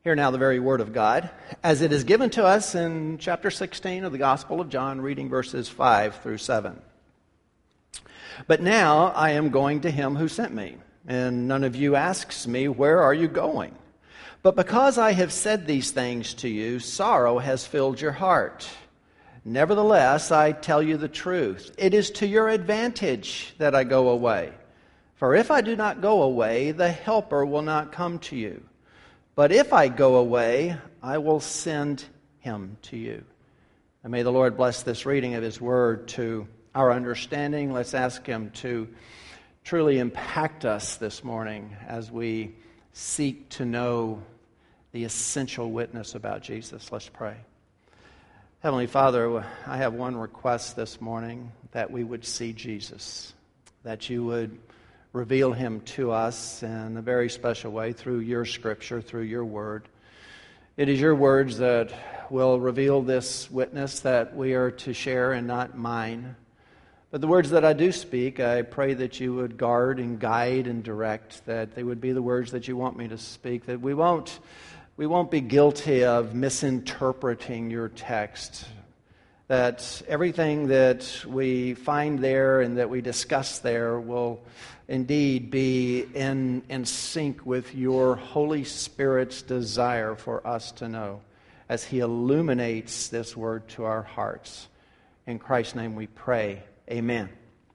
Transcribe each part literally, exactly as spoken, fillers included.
Hear now the very word of God, as it is given to us in chapter sixteen of the Gospel of John, reading verses five through seven. But now I am going to him who sent me, and none of you asks me, where are you going? But because I have said these things to you, sorrow has filled your heart. Nevertheless, I tell you the truth. It is to your advantage that I go away. For if I do not go away, the Helper will not come to you. But if I go away, I will send him to you. And may the Lord bless this reading of his word to our understanding. Let's ask him to truly impact us this morning as we seek to know the essential witness about Jesus. Let's pray. Heavenly Father, I have one request this morning, that we would see Jesus, that you would reveal him to us in a very special way through your scripture, through your word. It is your words that will reveal this witness that we are to share and not mine. But the words that I do speak, I pray that you would guard and guide and direct, that they would be the words that you want me to speak, that we won't, we won't be guilty of misinterpreting your text, that everything that we find there and that we discuss there will indeed be in, in sync with your Holy Spirit's desire for us to know as he illuminates this word to our hearts. In Christ's name we pray. Amen.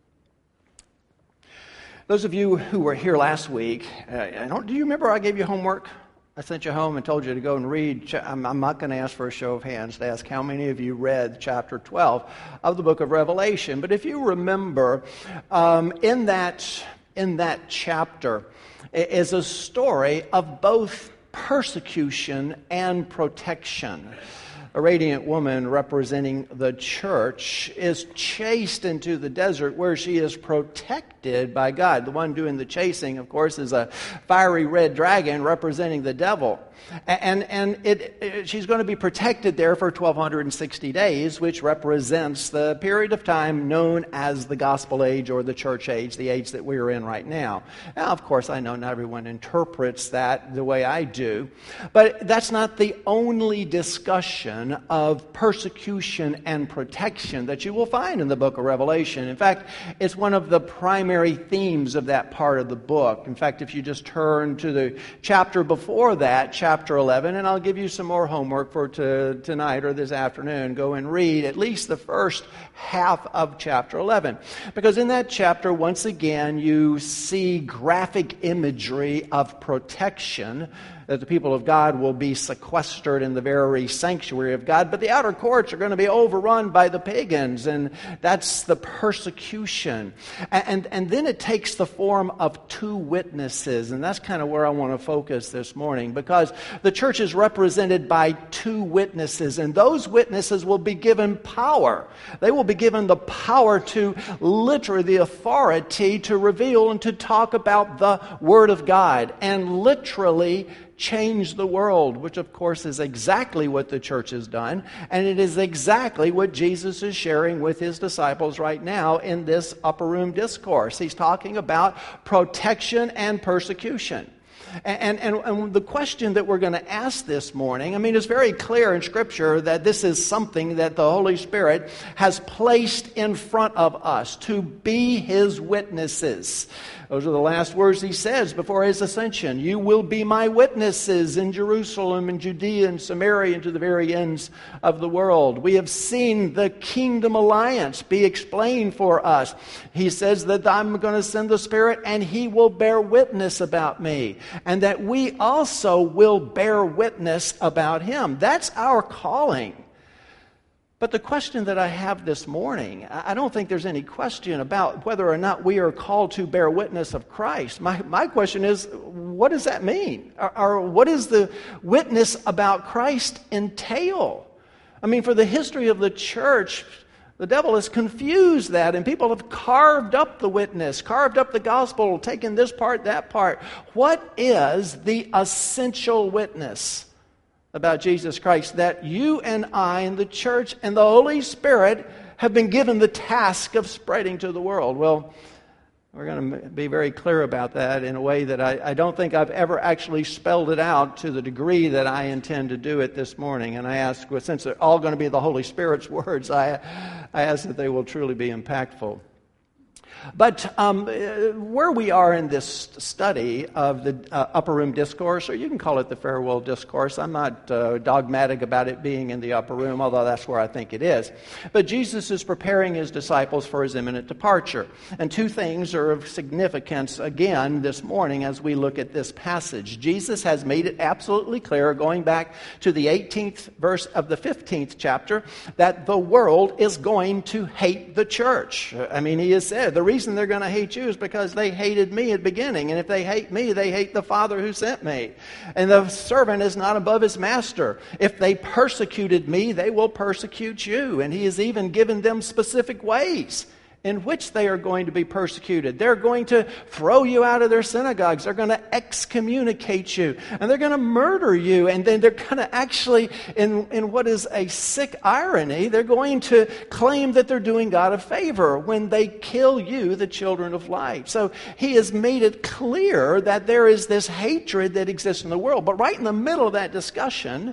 Those of you who were here last week, uh, I don't, do you remember I gave you homework? I sent you home and told you to go and read. I'm, I'm not going to ask for a show of hands to ask how many of you read chapter twelve of the book of Revelation. But if you remember, um, in that in that chapter is a story of both persecution and protection. A radiant woman representing the church is chased into the desert where she is protected by God. The one doing the chasing, of course, is a fiery red dragon representing the devil. And and it, it, she's going to be protected there for twelve sixty days, which represents the period of time known as the gospel age or the church age, the age that we are in right now. Now, of course, I know not everyone interprets that the way I do, but that's not the only discussion of persecution and protection that you will find in the book of Revelation. In fact, it's one of the primary themes of that part of the book. In fact, if you just turn to the chapter before that, chapter Chapter eleven, and I'll give you some more homework for to, tonight or this afternoon. Go and read at least the first half of chapter eleven. Because in that chapter, once again, you see graphic imagery of protection, that the people of God will be sequestered in the very sanctuary of God, but the outer courts are going to be overrun by the pagans, and that's the persecution. And, and, and then it takes the form of two witnesses, and that's kind of where I want to focus this morning, because the church is represented by two witnesses, and those witnesses will be given power. They will be given the power to, literally the authority to reveal and to talk about the Word of God, and literally change the world, which of course is exactly what the church has done, and it is exactly what Jesus is sharing with his disciples right now in this upper room discourse. He's talking about protection and persecution. And, and, and the question that we're going to ask this morning, I mean, it's very clear in Scripture that this is something that the Holy Spirit has placed in front of us to be his witnesses. Those are the last words he says before his ascension. You will be my witnesses in Jerusalem and Judea and Samaria and to the very ends of the world. We have seen the kingdom alliance be explained for us. He says that I'm going to send the Spirit and he will bear witness about me. And that we also will bear witness about him. That's our calling. But the question that I have this morning, I don't think there's any question about whether or not we are called to bear witness of Christ. My, my question is, what does that mean? Or, or what does the witness about Christ entail? I mean, for the history of the church, the devil has confused that, and people have carved up the witness, carved up the gospel, taken this part, that part. What is the essential witness about Jesus Christ that you and I and the church and the Holy Spirit have been given the task of spreading to the world? Well, We're going to be very clear about that in a way that I, I don't think I've ever actually spelled it out to the degree that I intend to do it this morning. And I ask, well, since they're all going to be the Holy Spirit's words, I, I ask that they will truly be impactful. But um, where we are in this study of the uh, Upper Room Discourse, or you can call it the Farewell Discourse. I'm not uh, dogmatic about it being in the upper room, although that's where I think it is. But Jesus is preparing his disciples for his imminent departure. And two things are of significance, again, this morning as we look at this passage. Jesus has made it absolutely clear, going back to the eighteenth verse of the fifteenth chapter, that the world is going to hate the church. I mean, he has said, the reason they're going to hate you is because they hated me at the beginning. And if they hate me, they hate the Father who sent me. And the servant is not above his master. If they persecuted me, they will persecute you. And he has even given them specific ways in which they are going to be persecuted. They're going to throw you out of their synagogues. They're going to excommunicate you. And they're going to murder you. And then they're going to actually, in, in what is a sick irony, they're going to claim that they're doing God a favor when they kill you, the children of light. So he has made it clear that there is this hatred that exists in the world. But right in the middle of that discussion,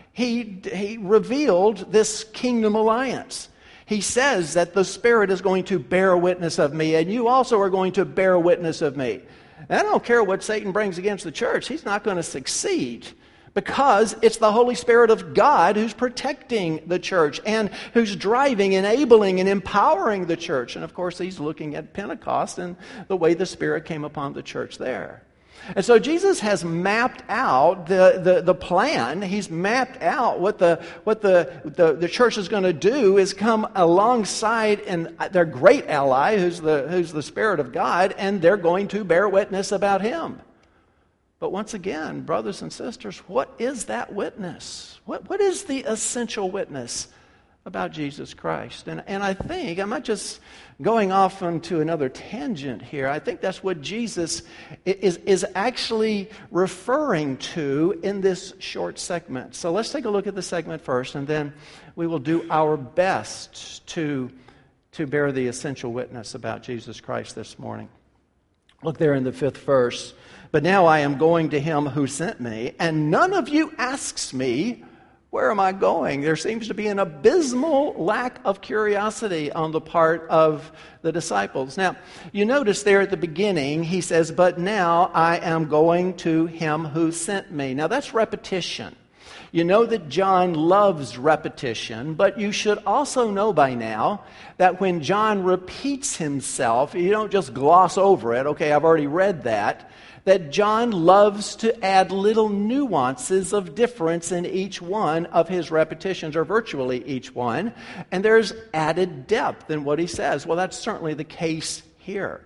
he, he revealed this kingdom alliance. He says that the Spirit is going to bear witness of me, and you also are going to bear witness of me. And I don't care what Satan brings against the church. He's not going to succeed because it's the Holy Spirit of God who's protecting the church and who's driving, enabling, and empowering the church. And of course, he's looking at Pentecost and the way the Spirit came upon the church there. And so Jesus has mapped out the, the, the plan. He's mapped out what the what the, the, the church is going to do is come alongside and their great ally, who's the who's the Spirit of God, and they're going to bear witness about him. But once again, brothers and sisters, what is that witness? What what is the essential witness about Jesus Christ? And and I think, I'm not just going off onto another tangent here, I think that's what Jesus is, is actually referring to in this short segment. So let's take a look at the segment first, and then we will do our best to, to bear the essential witness about Jesus Christ this morning. Look there in the fifth verse. But now I am going to him who sent me, and none of you asks me, where am I going? There seems to be an abysmal lack of curiosity on the part of the disciples. Now, you notice there at the beginning, he says, but now I am going to him who sent me. Now, that's repetition. You know that John loves repetition, but you should also know by now that when John repeats himself, you don't just gloss over it. Okay, I've already read that. That John loves to add little nuances of difference in each one of his repetitions, or virtually each one, and there's added depth in what he says. Well, that's certainly the case here.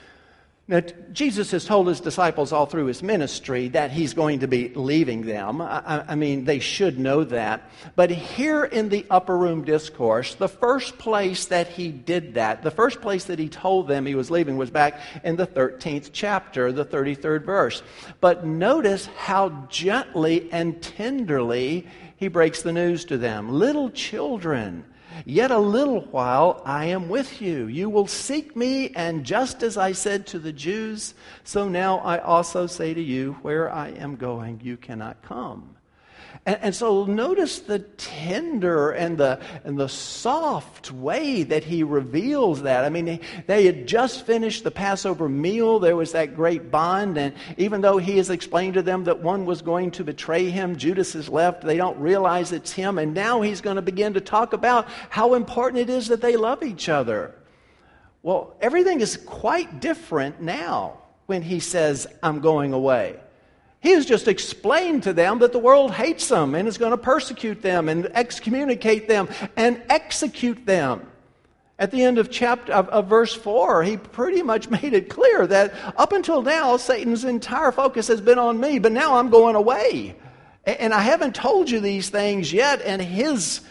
Now, Jesus has told his disciples all through his ministry that he's going to be leaving them. I, I mean, they should know that. But here in the Upper Room Discourse, the first place that he did that, the first place that he told them he was leaving was back in the thirteenth chapter, the thirty-third verse. But notice how gently and tenderly he breaks the news to them. Little children, yet a little while I am with you. You will seek me, and just as I said to the Jews, so now I also say to you, where I am going, you cannot come. And, and so notice the tender and the and the soft way that he reveals that. I mean, they, they had just finished the Passover meal. There was that great bond. And even though he has explained to them that one was going to betray him, Judas is left. They don't realize it's him. And now he's going to begin to talk about how important it is that they love each other. Well, everything is quite different now when he says, I'm going away. He has just explained to them that the world hates them and is going to persecute them and excommunicate them and execute them. At the end of chapter of, of verse four, he pretty much made it clear that up until now, Satan's entire focus has been on me, but now I'm going away. And I haven't told you these things yet, and his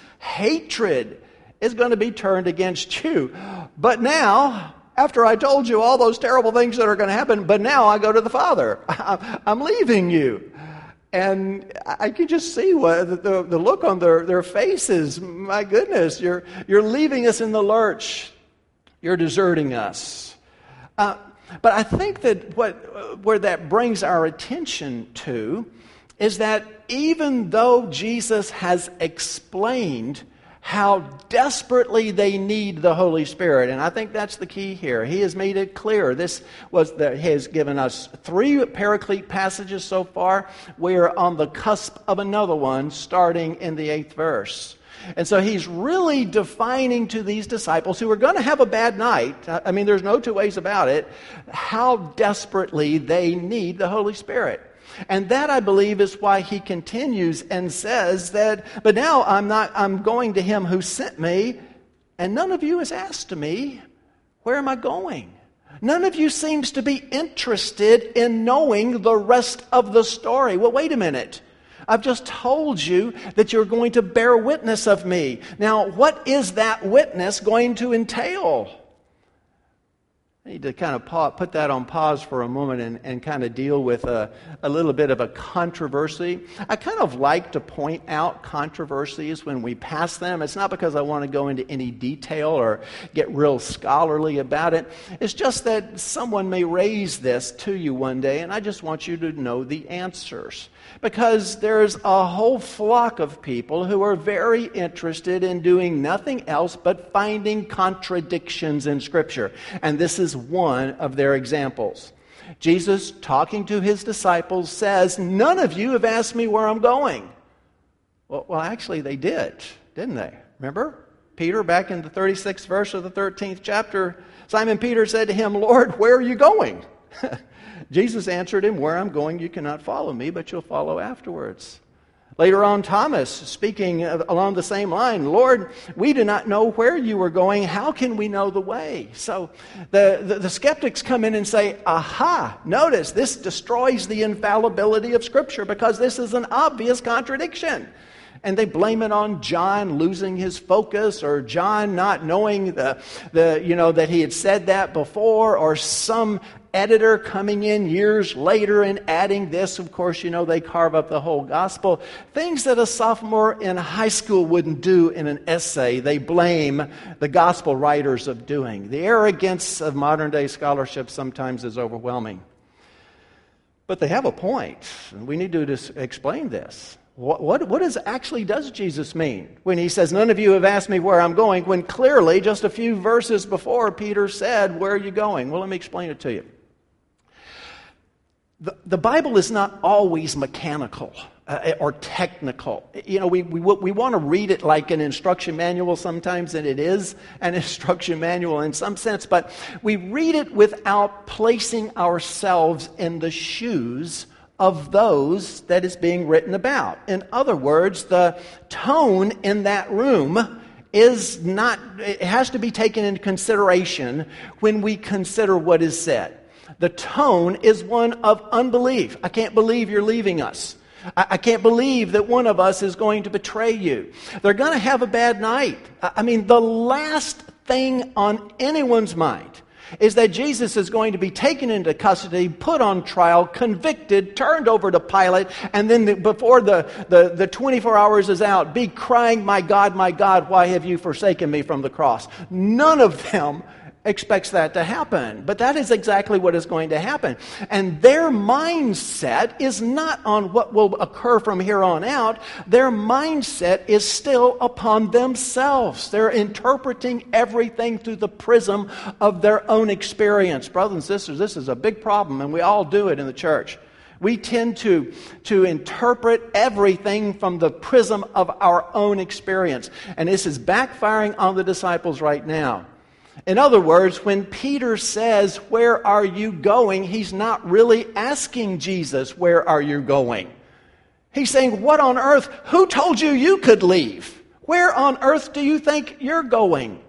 hatred is going to be turned against you. But now, after I told you all those terrible things that are going to happen, but now I go to the Father. I'm leaving you. And I can just see what the, the look on their, their faces. My goodness, you're, you're leaving us in the lurch. You're deserting us. Uh, But I think that what where that brings our attention to is that even though Jesus has explained how desperately they need the Holy Spirit, and I think that's the key here. He has made it clear. This was the, he has given us three Paraclete passages so far. We're on the cusp of another one starting in the eighth verse. And so he's really defining to these disciples who are going to have a bad night, I mean, there's no two ways about it, how desperately they need the Holy Spirit. And that, I believe, is why he continues and says that, but now I'm not, I'm going to him who sent me, and none of you has asked me, where am I going? None of you seems to be interested in knowing the rest of the story. Well, wait a minute. I've just told you that you're going to bear witness of me. Now, what is that witness going to entail? I need to kind of pause, put that on pause for a moment and, and kind of deal with a, a little bit of a controversy. I kind of like to point out controversies when we pass them. It's not because I want to go into any detail or get real scholarly about it. It's just that someone may raise this to you one day, and I just want you to know the answers. Because there's a whole flock of people who are very interested in doing nothing else but finding contradictions in Scripture. And this is one of their examples. Jesus, talking to his disciples, says, none of you have asked me where I'm going. Well, well, actually they did, didn't they? Remember? Peter, back in the thirty-sixth verse of the thirteenth chapter, Simon Peter said to him, Lord, where are you going? Jesus answered him, where I'm going you cannot follow me, but you'll follow afterwards. Later on, Thomas, speaking along the same line, Lord, we do not know where you are going. How can we know the way? So the, the, the skeptics come in and say, aha, notice this destroys the infallibility of Scripture because this is an obvious contradiction. And they blame it on John losing his focus, or John not knowing the, the you know that he had said that before, or some editor coming in years later and adding this. Of course, you know, they carve up the whole gospel. Things that a sophomore in high school wouldn't do in an essay, they blame the gospel writers of doing. The arrogance of modern day scholarship sometimes is overwhelming. But they have a point, and we need to dis- explain this. What, what, what is, actually does Jesus mean when he says, none of you have asked me where I'm going, when clearly just a few verses before Peter said, where are you going? Well, let me explain it to you. The, the Bible is not always mechanical uh, or technical. You know, we, we, we want to read it like an instruction manual sometimes, and it is an instruction manual in some sense, but we read it without placing ourselves in the shoes of those that is being written about. In other words, the tone in that room is not, it has to be taken into consideration when we consider what is said. The tone is one of unbelief. I can't believe you're leaving us. I, I can't believe that one of us is going to betray you. They're going to have a bad night. I, I mean, the last thing on anyone's mind is that Jesus is going to be taken into custody, put on trial, convicted, turned over to Pilate, and then the, before the, the, the twenty-four hours is out, be crying, my God, my God, why have you forsaken me from the cross? None of them expects that to happen. But that is exactly what is going to happen. And their mindset is not on what will occur from here on out. Their mindset is still upon themselves. They're interpreting everything through the prism of their own experience. Brothers and sisters, this is a big problem, and we all do it in the church. We tend to, to interpret everything from the prism of our own experience. And this is backfiring on the disciples right now. In other words, when Peter says, where are you going? He's not really asking Jesus, where are you going? He's saying, what on earth? Who told you you could leave? Where on earth do you think you're going?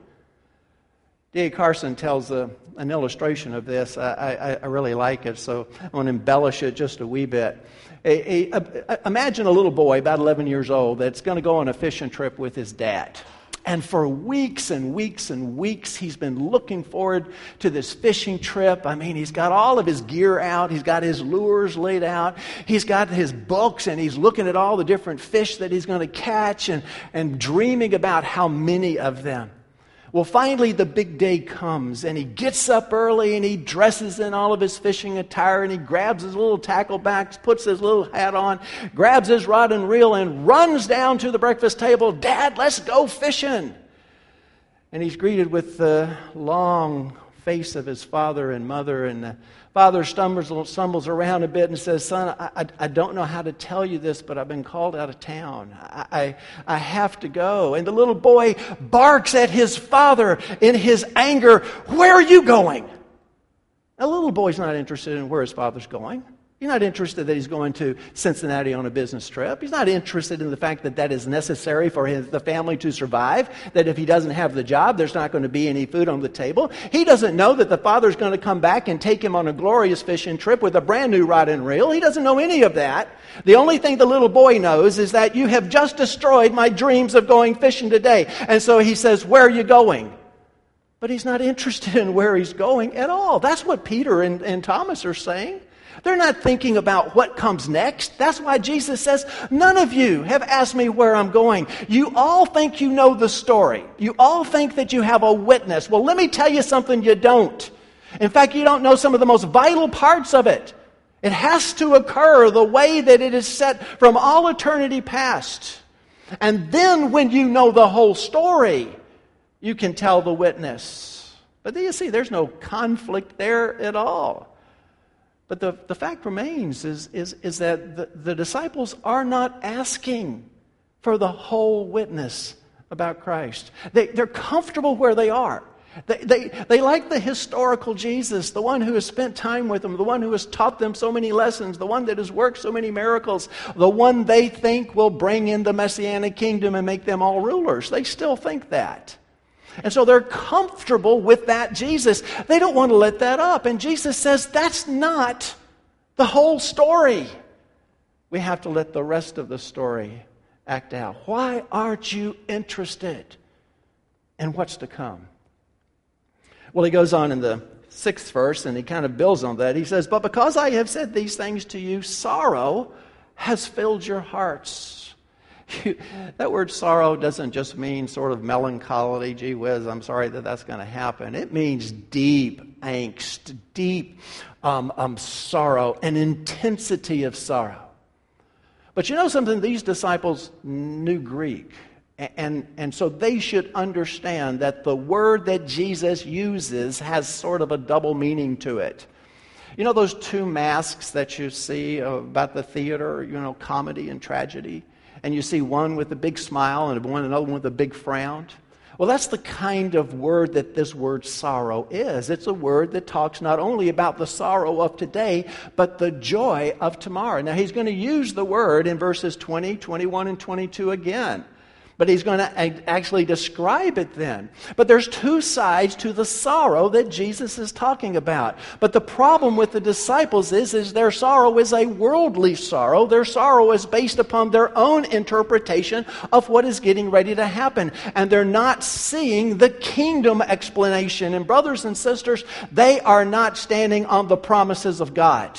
D A Carson tells a, an illustration of this. I, I, I really like it, so I want to embellish it just a wee bit. A, a, a, imagine a little boy, about eleven years old, that's going to go on a fishing trip with his dad. And for weeks and weeks and weeks, he's been looking forward to this fishing trip. I mean, he's got all of his gear out. He's got his lures laid out. He's got his books, and he's looking at all the different fish that he's going to catch and, and dreaming about how many of them. Well, finally the big day comes, and he gets up early, and he dresses in all of his fishing attire, and he grabs his little tackleback, puts his little hat on, grabs his rod and reel, and runs down to the breakfast table. "Dad, let's go fishing." And he's greeted with the long face of his father and mother, and the father stumbles, stumbles around a bit and says, "Son, I, I, I don't know how to tell you this, but I've been called out of town. I, I, I have to go." And the little boy barks at his father in his anger, "Where are you going?" Now, the little boy's not interested in where his father's going. He's not interested that he's going to Cincinnati on a business trip. He's not interested in the fact that that is necessary for his, the family to survive, that if he doesn't have the job, there's not going to be any food on the table. He doesn't know that the father's going to come back and take him on a glorious fishing trip with a brand new rod and reel. He doesn't know any of that. The only thing the little boy knows is that you have just destroyed my dreams of going fishing today. And so he says, "Where are you going?" But he's not interested in where he's going at all. That's what Peter and, and Thomas are saying. They're not thinking about what comes next. That's why Jesus says, "None of you have asked me where I'm going. You all think you know the story. You all think that you have a witness. Well, let me tell you something you don't. In fact, you don't know some of the most vital parts of it. It has to occur the way that it is set from all eternity past. And then when you know the whole story, you can tell the witness." But do you see, there's no conflict there at all. But the, the fact remains is, is, is that the, the disciples are not asking for the whole witness about Christ. They, they're comfortable where they are. They, they, they like the historical Jesus, the one who has spent time with them, the one who has taught them so many lessons, the one that has worked so many miracles, the one they think will bring in the Messianic kingdom and make them all rulers. They still think that. And so they're comfortable with that Jesus. They don't want to let that up. And Jesus says that's not the whole story. We have to let the rest of the story act out. Why aren't you interested in what's to come? Well, he goes on in the sixth verse, and he kind of builds on that. He says, "But because I have said these things to you, sorrow has filled your hearts." That word sorrow doesn't just mean sort of melancholy, gee whiz, I'm sorry that that's going to happen. It means deep angst, deep um, um, sorrow, an intensity of sorrow. But you know something? These disciples knew Greek. And, and so they should understand that the word that Jesus uses has sort of a double meaning to it. You know those two masks that you see about the theater, you know, comedy and tragedy? And you see one with a big smile and one another one with a big frown. Well, that's the kind of word that this word sorrow is. It's a word that talks not only about the sorrow of today, but the joy of tomorrow. Now, he's going to use the word in verses twenty, twenty-one, and twenty-two again. But he's going to actually describe it then. But there's two sides to the sorrow that Jesus is talking about. But the problem with the disciples is, is their sorrow is a worldly sorrow. Their sorrow is based upon their own interpretation of what is getting ready to happen. And they're not seeing the kingdom explanation. And brothers and sisters, they are not standing on the promises of God.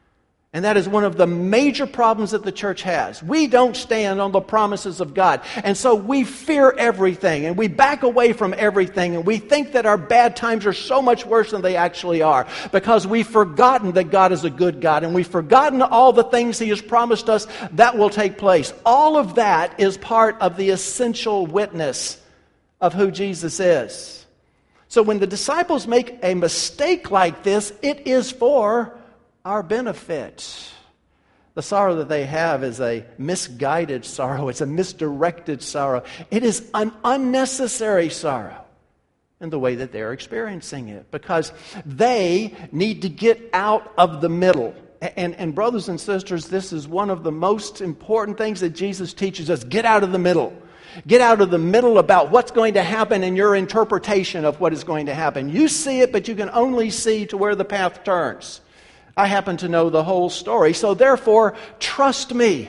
And that is one of the major problems that the church has. We don't stand on the promises of God. And so we fear everything, and we back away from everything, and we think that our bad times are so much worse than they actually are, because we've forgotten that God is a good God, and we've forgotten all the things He has promised us that will take place. All of that is part of the essential witness of who Jesus is. So when the disciples make a mistake like this, it is for our benefit. The sorrow that they have is a misguided sorrow. It's a misdirected sorrow. It is an unnecessary sorrow in the way that they're experiencing it, because they need to get out of the middle. And, and brothers and sisters, this is one of the most important things that Jesus teaches us. Get out of the middle. Get out of the middle about what's going to happen in your interpretation of what is going to happen. You see it, but you can only see to where the path turns. I happen to know the whole story, so therefore, trust me.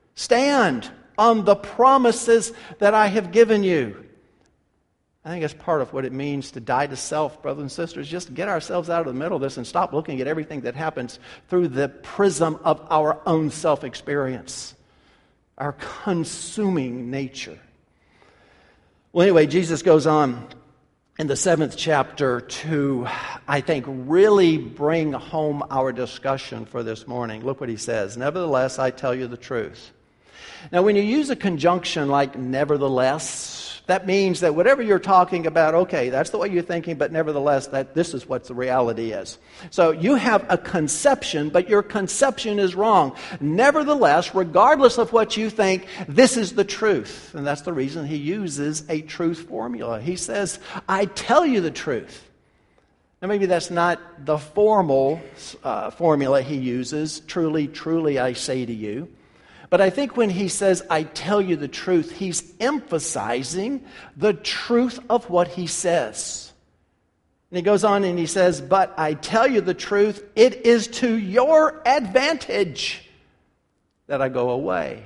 Stand on the promises that I have given you. I think that's part of what it means to die to self, brothers and sisters. Just get ourselves out of the middle of this and stop looking at everything that happens through the prism of our own self-experience, our consuming nature. Well, anyway, Jesus goes on in the seventh chapter to, I think, really bring home our discussion for this morning. Look what he says. Nevertheless, I tell you the truth. Now, when you use a conjunction like nevertheless, that means that whatever you're talking about, okay, that's the way you're thinking, but nevertheless, that this is what the reality is. So you have a conception, but your conception is wrong. Nevertheless, regardless of what you think, this is the truth. And that's the reason he uses a truth formula. He says, I tell you the truth. Now, maybe that's not the formal uh, formula he uses, truly, truly, I say to you. But I think when he says, I tell you the truth, he's emphasizing the truth of what he says. And he goes on and he says, but I tell you the truth, it is to your advantage that I go away.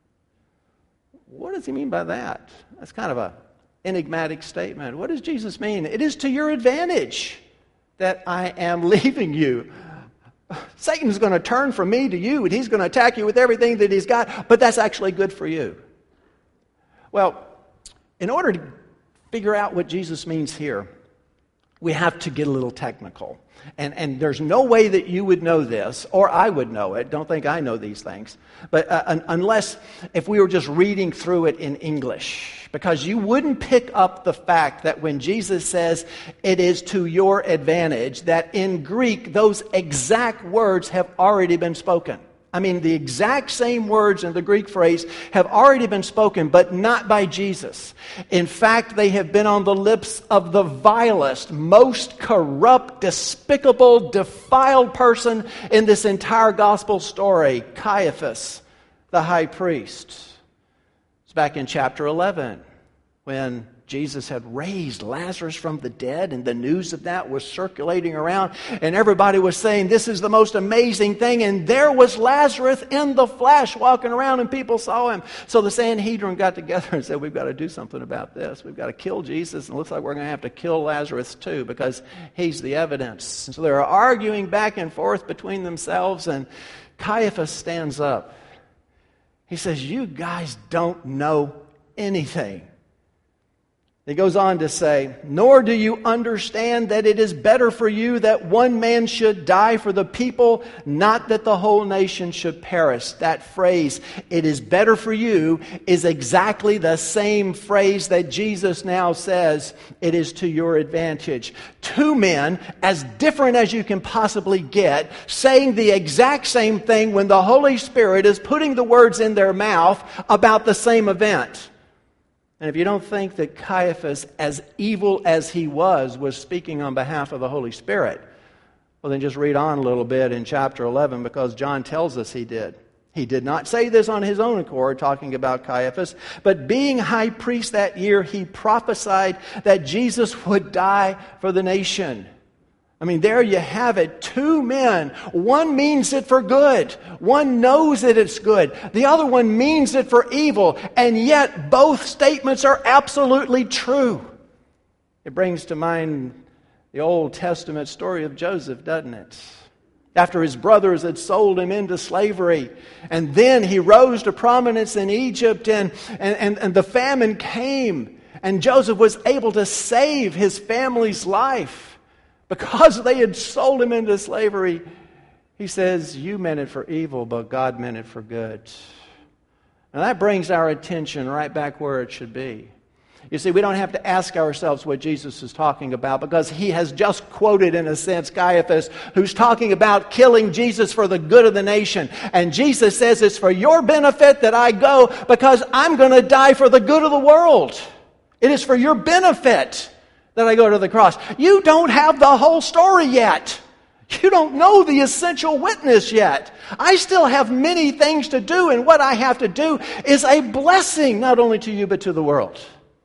What does he mean by that? That's kind of an enigmatic statement. What does Jesus mean? It is to your advantage that I am leaving you. Satan's going to turn from me to you, and he's going to attack you with everything that he's got, but that's actually good for you. Well, in order to figure out what Jesus means here, we have to get a little technical. And, and there's no way that you would know this, or I would know it. Don't think I know these things. But uh, un- unless if we were just reading through it in English. Because you wouldn't pick up the fact that when Jesus says it is to your advantage, that in Greek those exact words have already been spoken. I mean, the exact same words in the Greek phrase have already been spoken, but not by Jesus. In fact, they have been on the lips of the vilest, most corrupt, despicable, defiled person in this entire gospel story, Caiaphas, the high priest. It's back in chapter eleven when Jesus had raised Lazarus from the dead, and the news of that was circulating around, and everybody was saying, this is the most amazing thing, and there was Lazarus in the flesh walking around, and people saw him. So the Sanhedrin got together and said, we've got to do something about this. We've got to kill Jesus, and it looks like we're going to have to kill Lazarus too, because he's the evidence. And so they're arguing back and forth between themselves, and Caiaphas stands up. He says, you guys don't know anything. He goes on to say, nor do you understand that it is better for you that one man should die for the people, not that the whole nation should perish. That phrase, it is better for you, is exactly the same phrase that Jesus now says, it is to your advantage. Two men, as different as you can possibly get, saying the exact same thing when the Holy Spirit is putting the words in their mouth about the same event. And if you don't think that Caiaphas, as evil as he was, was speaking on behalf of the Holy Spirit, well, then just read on a little bit in chapter eleven, because John tells us he did. He did not say this on his own accord, talking about Caiaphas, but being high priest that year, he prophesied that Jesus would die for the nation. I mean, there you have it. Two men. One means it for good. One knows that it's good. The other one means it for evil. And yet both statements are absolutely true. It brings to mind the Old Testament story of Joseph, doesn't it? After his brothers had sold him into slavery. And then he rose to prominence in Egypt, and, and, and, and the famine came. And Joseph was able to save his family's life. Because they had sold him into slavery, he says, you meant it for evil, but God meant it for good. Now that brings our attention right back where it should be. You see, we don't have to ask ourselves what Jesus is talking about, because he has just quoted, in a sense, Caiaphas, who's talking about killing Jesus for the good of the nation. And Jesus says, it's for your benefit that I go, because I'm going to die for the good of the world. It is for your benefit that I go to the cross. You don't have the whole story yet. You don't know the essential witness yet. I still have many things to do, and what I have to do is a blessing not only to you but to the world.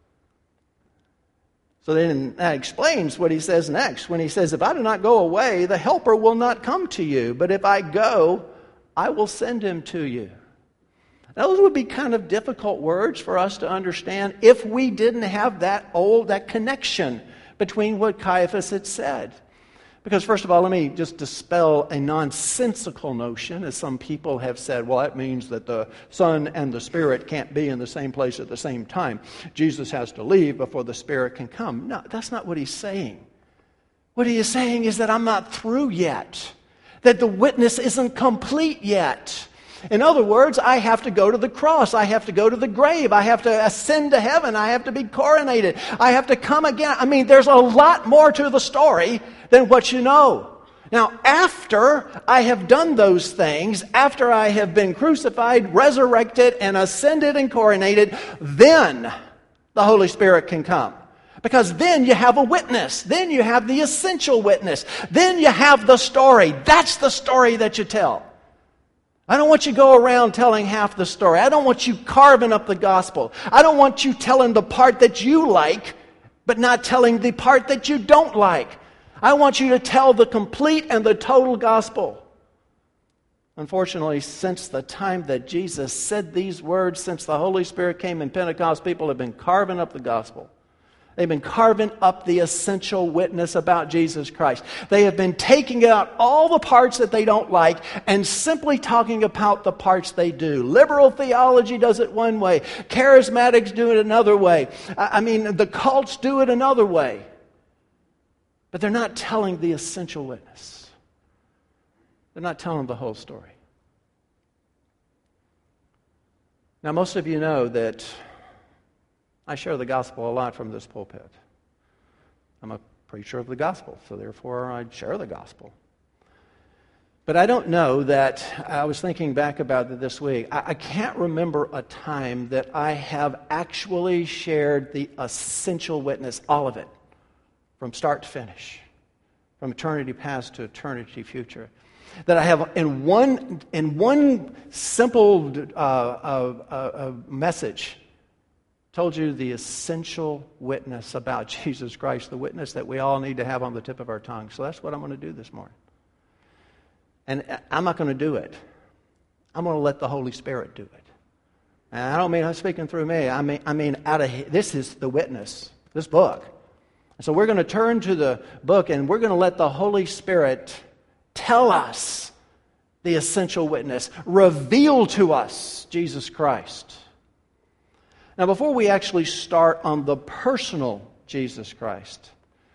So then that explains what he says next when he says, if I do not go away, the helper will not come to you, but if I go, I will send him to you. Those would be kind of difficult words for us to understand if we didn't have that old, that connection between what Caiaphas had said. Because first of all, let me just dispel a nonsensical notion, as some people have said, well, that means that the Son and the Spirit can't be in the same place at the same time. Jesus has to leave before the Spirit can come. No, that's not what he's saying. What he is saying is that I'm not through yet, that the witness isn't complete yet. In other words, I have to go to the cross. I have to go to the grave. I have to ascend to heaven. I have to be coronated. I have to come again. I mean, there's a lot more to the story than what you know. Now, after I have done those things, after I have been crucified, resurrected, and ascended and coronated, then the Holy Spirit can come. Because then you have a witness. Then you have the essential witness. Then you have the story. That's the story that you tell. I don't want you to go around telling half the story. I don't want you carving up the gospel. I don't want you telling the part that you like, but not telling the part that you don't like. I want you to tell the complete and the total gospel. Unfortunately, since the time that Jesus said these words, since the Holy Spirit came in Pentecost, people have been carving up the gospel. They've been carving up the essential witness about Jesus Christ. They have been taking out all the parts that they don't like and simply talking about the parts they do. Liberal theology does it one way. Charismatics do it another way. I mean, the cults do it another way. But they're not telling the essential witness. They're not telling the whole story. Now, most of you know that I share the gospel a lot from this pulpit. I'm a preacher of the gospel, so therefore I share the gospel. But I don't know that, I was thinking back about it this week, I, I can't remember a time that I have actually shared the essential witness, all of it, from start to finish, from eternity past to eternity future. That I have in one, in one simple uh, uh, uh, uh, message told you the essential witness about Jesus Christ, the witness that we all need to have on the tip of our tongue. So that's what I'm going to do this morning. And I'm not going to do it. I'm going to let the Holy Spirit do it. And I don't mean I'm speaking through me. I mean, I mean, out of this is the witness, this book. So we're going to turn to the book and we're going to let the Holy Spirit tell us the essential witness, reveal to us Jesus Christ. Now, before we actually start on the personal Jesus Christ,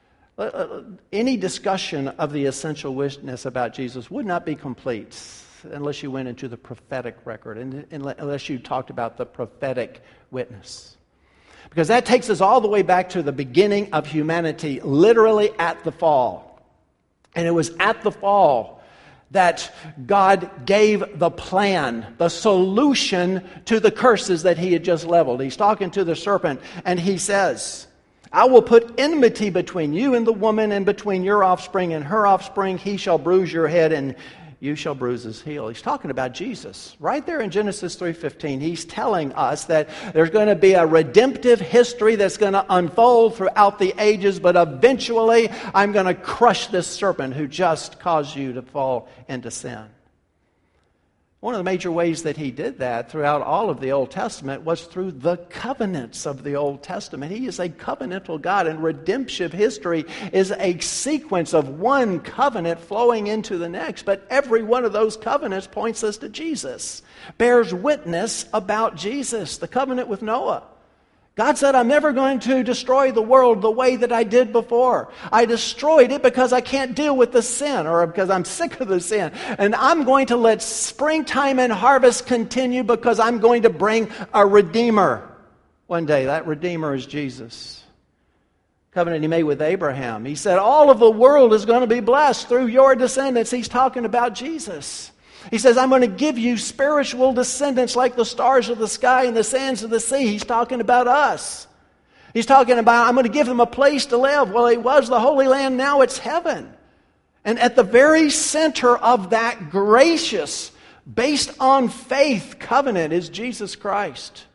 any discussion of the essential witness about Jesus would not be complete unless you went into the prophetic record, and unless you talked about the prophetic witness. Because that takes us all the way back to the beginning of humanity, literally at the fall. And it was at the fall that God gave the plan, the solution to the curses that he had just leveled. He's talking to the serpent, and he says, I will put enmity between you and the woman, and between your offspring and her offspring. He shall bruise your head, and you shall bruise his heel. He's talking about Jesus. Right there in Genesis three fifteen, he's telling us that there's going to be a redemptive history that's going to unfold throughout the ages, but eventually I'm going to crush this serpent who just caused you to fall into sin. One of the major ways that he did that throughout all of the Old Testament was through the covenants of the Old Testament. He is a covenantal God, and redemptive history is a sequence of one covenant flowing into the next. But every one of those covenants points us to Jesus, bears witness about Jesus. The covenant with Noah. God said, I'm never going to destroy the world the way that I did before. I destroyed it because I can't deal with the sin, or because I'm sick of the sin. And I'm going to let springtime and harvest continue because I'm going to bring a Redeemer one day. That Redeemer is Jesus. Covenant he made with Abraham. He said, all of the world is going to be blessed through your descendants. He's talking about Jesus. He says, I'm going to give you spiritual descendants like the stars of the sky and the sands of the sea. He's talking about us. He's talking about, I'm going to give them a place to live. Well, it was the Holy Land, now it's heaven. And at the very center of that gracious, based on faith covenant is Jesus Christ.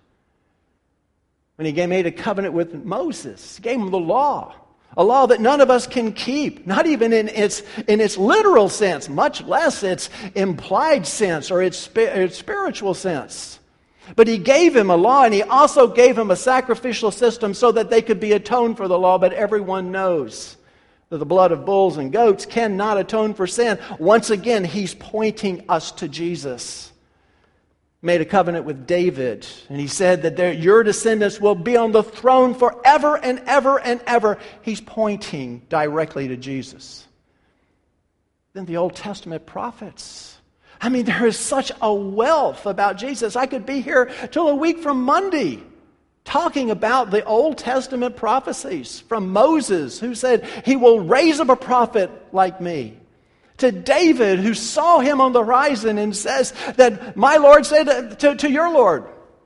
When he made a covenant with Moses, he gave him the law. A law that none of us can keep, not even in its in its literal sense, much less its implied sense or its, its spiritual sense. But he gave him a law, and he also gave him a sacrificial system so that they could be atoned for the law. But everyone knows that the blood of bulls and goats cannot atone for sin. Once again, he's pointing us to Jesus. Made a covenant with David, and he said that there, your descendants will be on the throne forever and ever and ever. He's pointing directly to Jesus. Then the Old Testament prophets. I mean, there is such a wealth about Jesus. I could be here till a week from Monday talking about the Old Testament prophecies from Moses, who said, he will raise up a prophet like me. To David, who saw him on the horizon and says that my Lord said to, to your Lord.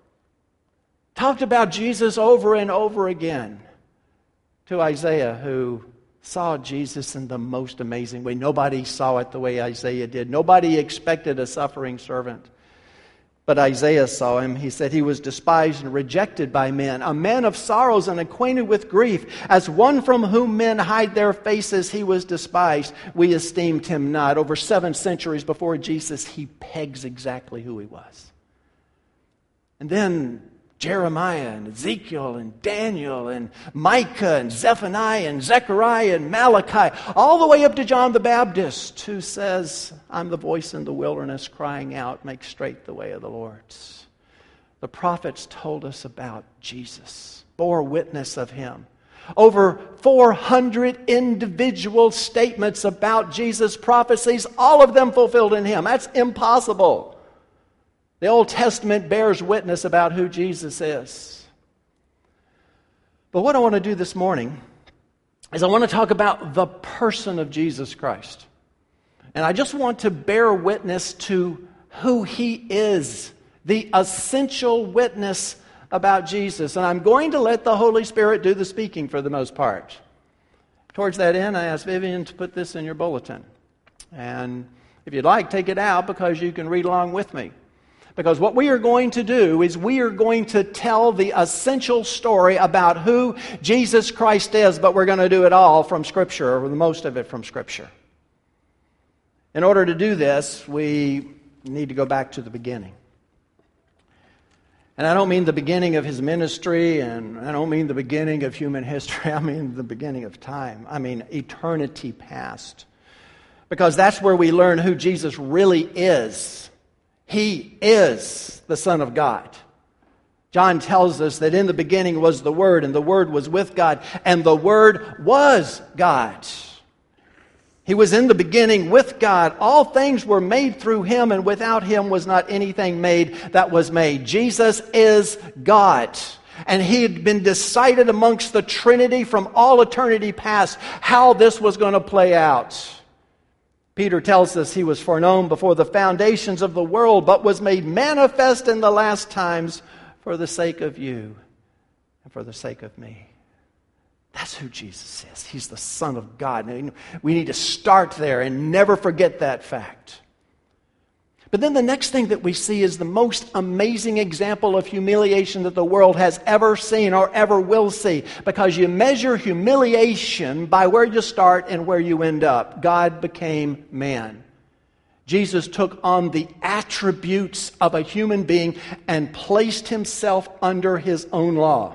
Talked about Jesus over and over again. To Isaiah, who saw Jesus in the most amazing way. Nobody saw it the way Isaiah did. Nobody expected a suffering servant. But Isaiah saw him. He said he was despised and rejected by men, a man of sorrows and acquainted with grief. As one from whom men hide their faces, he was despised. We esteemed him not. Over seven centuries before Jesus, he pegs exactly who he was. And then Jeremiah and Ezekiel and Daniel and Micah and Zephaniah and Zechariah and Malachi, all the way up to John the Baptist, who says, I'm the voice in the wilderness crying out, make straight the way of the Lord. The prophets told us about Jesus, bore witness of him. Over four hundred individual statements about Jesus' prophecies, all of them fulfilled in him. That's impossible. The Old Testament bears witness about who Jesus is. But what I want to do this morning is I want to talk about the person of Jesus Christ. And I just want to bear witness to who he is, the essential witness about Jesus. And I'm going to let the Holy Spirit do the speaking for the most part. Towards that end, I asked Vivian to put this in your bulletin. And if you'd like, take it out because you can read along with me. Because what we are going to do is we are going to tell the essential story about who Jesus Christ is, but we're going to do it all from Scripture, or the most of it from Scripture. In order to do this, we need to go back to the beginning. And I don't mean the beginning of his ministry, and I don't mean the beginning of human history. I mean the beginning of time. I mean eternity past. Because that's where we learn who Jesus really is. He is the Son of God. John tells us that in the beginning was the Word, and the Word was with God, and the Word was God. He was in the beginning with God. All things were made through him, and without him was not anything made that was made. Jesus is God. And he had been decided amongst the Trinity from all eternity past how this was going to play out. Peter tells us he was foreknown before the foundations of the world, but was made manifest in the last times for the sake of you and for the sake of me. That's who Jesus is. He's the Son of God. And we need to start there and never forget that fact. But then the next thing that we see is the most amazing example of humiliation that the world has ever seen or ever will see. Because you measure humiliation by where you start and where you end up. God became man. Jesus took on the attributes of a human being and placed himself under his own law.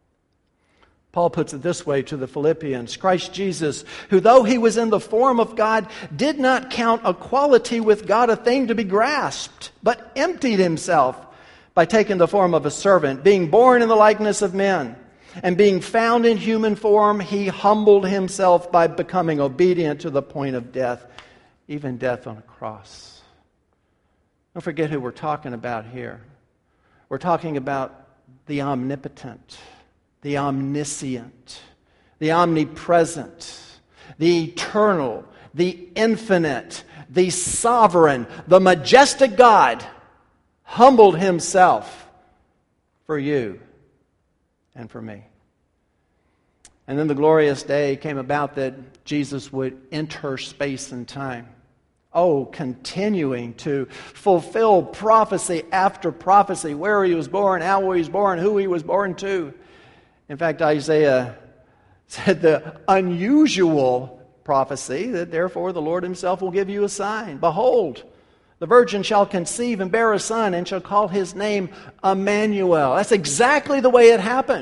Paul puts it this way to the Philippians, Christ Jesus, who though he was in the form of God, did not count equality with God a thing to be grasped, but emptied himself by taking the form of a servant, being born in the likeness of men. And being found in human form, he humbled himself by becoming obedient to the point of death, even death on a cross. Don't forget who we're talking about here. We're talking about the omnipotent, the omniscient, the omnipresent, the eternal, the infinite, the sovereign, the majestic God humbled himself for you and for me. And then the glorious day came about that Jesus would enter space and time. Oh, continuing to fulfill prophecy after prophecy, where he was born, how he was born, who he was born to. In fact, Isaiah said the unusual prophecy that therefore the Lord himself will give you a sign. Behold, the virgin shall conceive and bear a son and shall call his name Emmanuel. That's exactly the way it happened.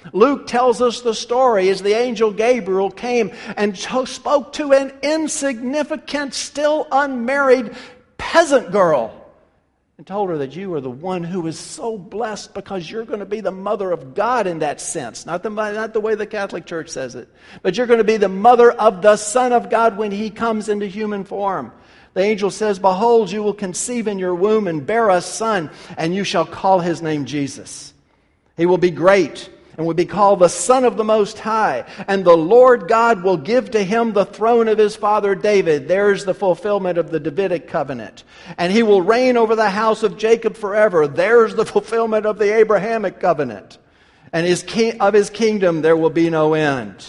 Luke tells us the story as the angel Gabriel came and spoke to an insignificant, still unmarried peasant girl and told her that you are the one who is so blessed because you're going to be the mother of God in that sense. Not the, not the way the Catholic Church says it. But you're going to be the mother of the Son of God when He comes into human form. The angel says, "Behold, you will conceive in your womb and bear a son, and you shall call His name Jesus. He will be great and will be called the Son of the Most High. And the Lord God will give to Him the throne of His father David." There's the fulfillment of the Davidic covenant. "And He will reign over the house of Jacob forever." There's the fulfillment of the Abrahamic covenant. "And his king, of His kingdom there will be no end."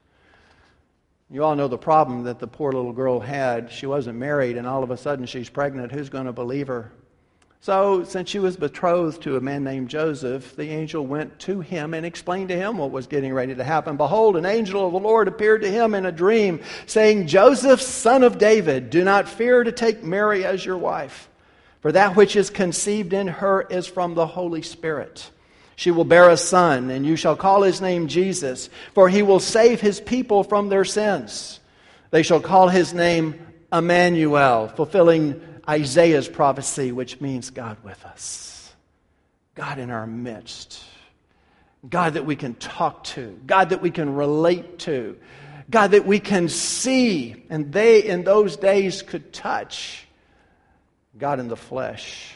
You all know the problem that the poor little girl had. She wasn't married, and all of a sudden she's pregnant. Who's going to believe her? So, since she was betrothed to a man named Joseph, the angel went to him and explained to him what was getting ready to happen. "Behold, an angel of the Lord appeared to him in a dream, saying, 'Joseph, son of David, do not fear to take Mary as your wife, for that which is conceived in her is from the Holy Spirit. She will bear a son, and you shall call his name Jesus, for he will save his people from their sins. They shall call his name Emmanuel,'" fulfilling Isaiah's prophecy, which means God with us. God in our midst. God that we can talk to. God that we can relate to. God that we can see. And they in those days could touch. God in the flesh.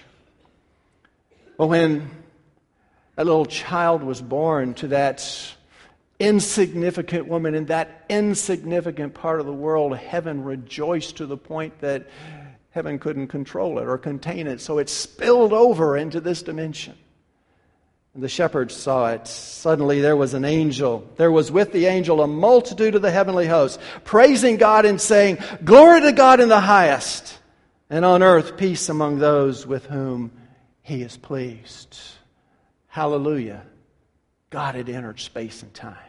Well, when a little child was born to that insignificant woman in that insignificant part of the world, heaven rejoiced to the point that heaven couldn't control it or contain it, so it spilled over into this dimension. And the shepherds saw it. Suddenly there was an angel. There was with the angel a multitude of the heavenly hosts, praising God and saying, "Glory to God in the highest, and on earth peace among those with whom He is pleased." Hallelujah. God had entered space and time.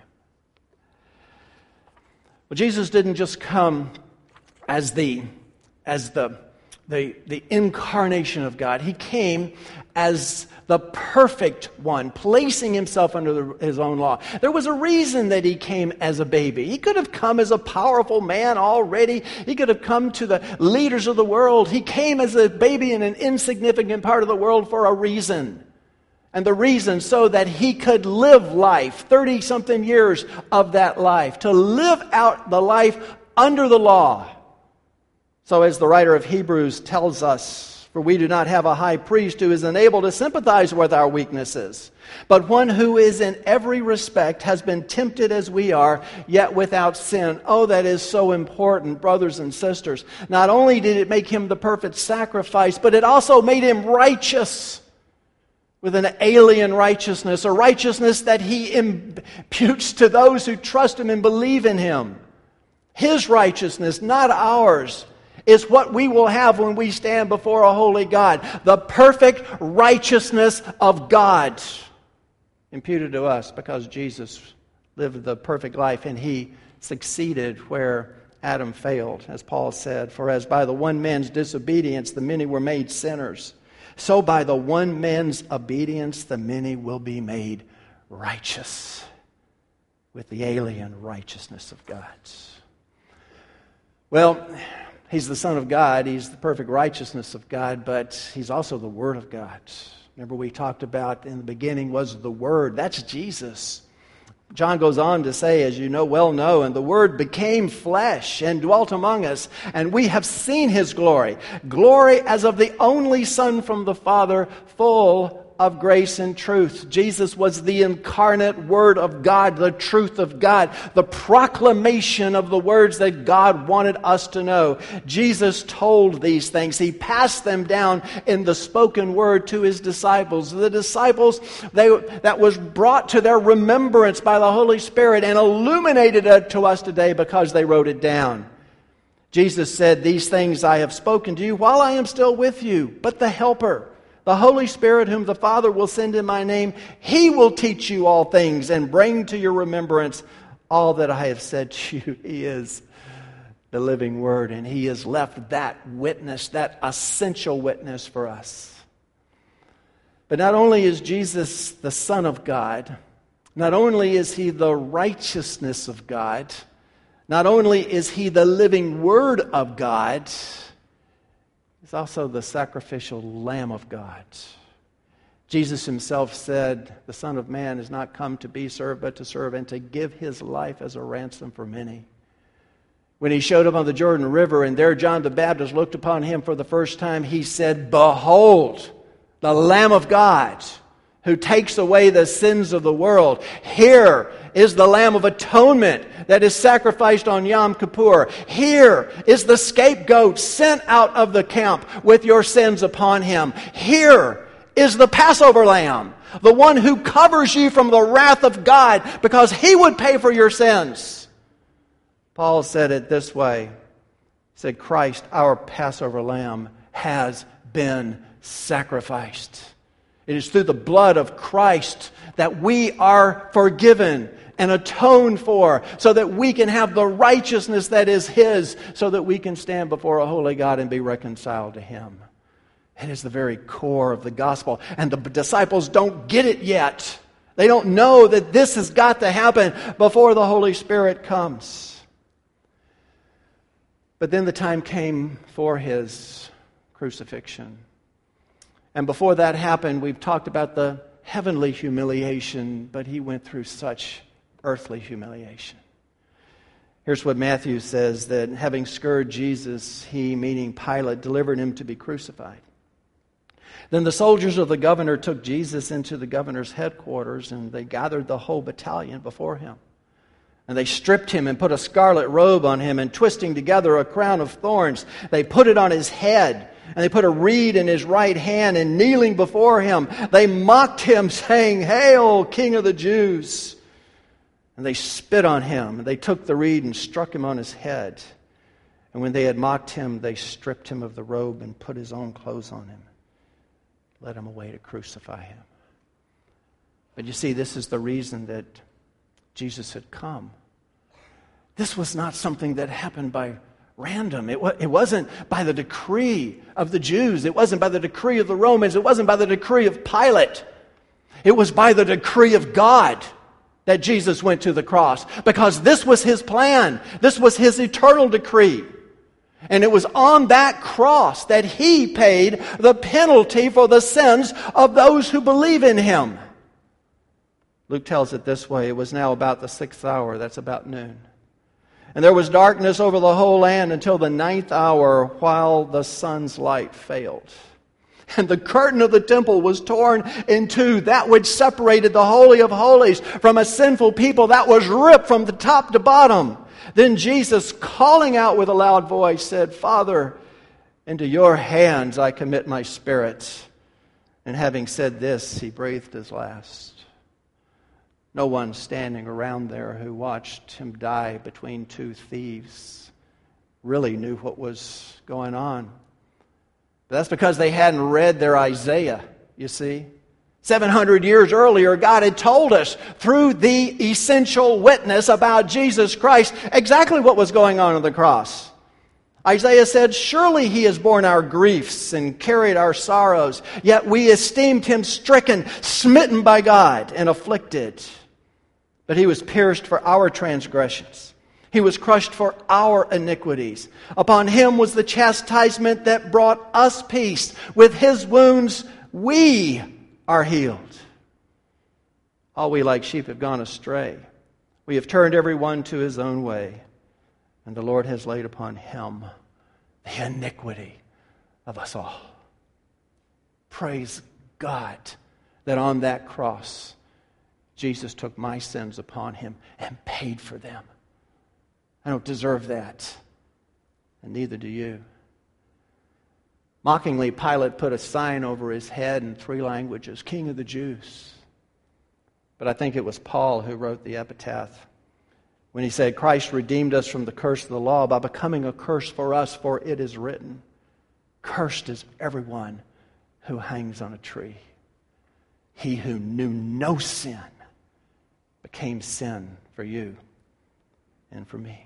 Well, Jesus didn't just come as the as the The, the incarnation of God. He came as the perfect one, placing Himself under the, His own law. There was a reason that He came as a baby. He could have come as a powerful man already. He could have come to the leaders of the world. He came as a baby in an insignificant part of the world for a reason. And the reason so that He could live life, thirty-something years of that life, to live out the life under the law. So as the writer of Hebrews tells us, "For we do not have a high priest who is unable to sympathize with our weaknesses, but one who is in every respect has been tempted as we are, yet without sin." Oh, that is so important, brothers and sisters. Not only did it make Him the perfect sacrifice, but it also made Him righteous with an alien righteousness, a righteousness that He imputes to those who trust Him and believe in Him. His righteousness, not ours, is what we will have when we stand before a holy God. The perfect righteousness of God imputed to us because Jesus lived the perfect life and He succeeded where Adam failed. As Paul said, "For as by the one man's disobedience the many were made sinners, so by the one man's obedience the many will be made righteous," with the alien righteousness of God. Well, He's the Son of God. He's the perfect righteousness of God, but He's also the Word of God. Remember we talked about in the beginning was the Word. That's Jesus. John goes on to say, as you know, well know, "And the Word became flesh and dwelt among us, and we have seen His glory. Glory as of the only Son from the Father, full of grace and truth." Jesus was the incarnate Word of God, the truth of God, the proclamation of the words that God wanted us to know. Jesus told these things. He passed them down in the spoken word to His disciples. The disciples, they, that was brought to their remembrance by the Holy Spirit and illuminated it to us today because they wrote it down. Jesus said, "These things I have spoken to you while I am still with you, but the Helper, the Holy Spirit, whom the Father will send in my name, He will teach you all things and bring to your remembrance all that I have said to you." He is the living Word, and He has left that witness, that essential witness for us. But not only is Jesus the Son of God, Not only is he the righteousness of God, not only is he the living Word of God, he's also the sacrificial Lamb of God. Jesus himself said, the Son of Man is not come to be served, but to serve and to give his life as a ransom for many. When he showed up on the Jordan River and there John the Baptist looked upon him for the first time, he said, "Behold, the Lamb of God who takes away the sins of the world. Here is the Lamb of Atonement that is sacrificed on Yom Kippur. Here is the scapegoat sent out of the camp with your sins upon him. Here is the Passover Lamb, the one who covers you from the wrath of God because he would pay for your sins." Paul said it this way. He said, "Christ, our Passover Lamb, has been sacrificed." It is through the blood of Christ that we are forgiven and atoned for, so that we can have the righteousness that is his, so that we can stand before a holy God and be reconciled to him. It is the very core of the gospel. And the disciples don't get it yet. They don't know that this has got to happen before the Holy Spirit comes. But then the time came for his crucifixion. And before that happened, we've talked about the heavenly humiliation, but he went through such earthly humiliation. Here's what Matthew says, that having scourged Jesus, he, meaning Pilate, delivered him to be crucified. Then the soldiers of the governor took Jesus into the governor's headquarters, and they gathered the whole battalion before him. And they stripped him and put a scarlet robe on him, and twisting together a crown of thorns, they put it on his head. And they put a reed in his right hand, and kneeling before him, they mocked him, saying, "Hail, King of the Jews!" And they spit on him, and they took the reed and struck him on his head. And when they had mocked him, they stripped him of the robe and put his own clothes on him, led him away to crucify him. But you see, this is the reason that Jesus had come. This was not something that happened by random. It, wa- it wasn't by the decree of the Jews. It wasn't by the decree of the Romans. It wasn't by the decree of Pilate. It was by the decree of God that Jesus went to the cross, because this was his plan. This was his eternal decree. And it was on that cross that he paid the penalty for the sins of those who believe in him. Luke tells it this way: it was now about the sixth hour, that's about noon. And there was darkness over the whole land until the ninth hour, while the sun's light failed. And the curtain of the temple was torn in two, that which separated the Holy of Holies from a sinful people, that was ripped from the top to bottom. Then Jesus, calling out with a loud voice, said, "Father, into your hands I commit my spirit." And having said this, he breathed his last. No one standing around there who watched him die between two thieves really knew what was going on. But that's because they hadn't read their Isaiah, you see. seven hundred years earlier, God had told us through the essential witness about Jesus Christ exactly what was going on on the cross. Isaiah said, "Surely he has borne our griefs and carried our sorrows, yet we esteemed him stricken, smitten by God, and afflicted. But he was pierced for our transgressions. He was crushed for our iniquities. Upon him was the chastisement that brought us peace. With his wounds we are healed. All we like sheep have gone astray. We have turned every one to his own way. And the Lord has laid upon him the iniquity of us all." Praise God that on that cross, Jesus took my sins upon him and paid for them. I don't deserve that, and neither do you. Mockingly, Pilate put a sign over his head in three languages, "King of the Jews." But I think it was Paul who wrote the epitaph when he said, "Christ redeemed us from the curse of the law by becoming a curse for us, for it is written, cursed is everyone who hangs on a tree. He who knew no sin became sin for you and for me."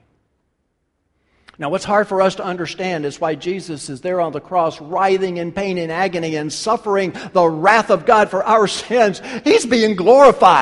Now, what's hard for us to understand is why Jesus is there on the cross, writhing in pain and agony and suffering the wrath of God for our sins. He's being glorified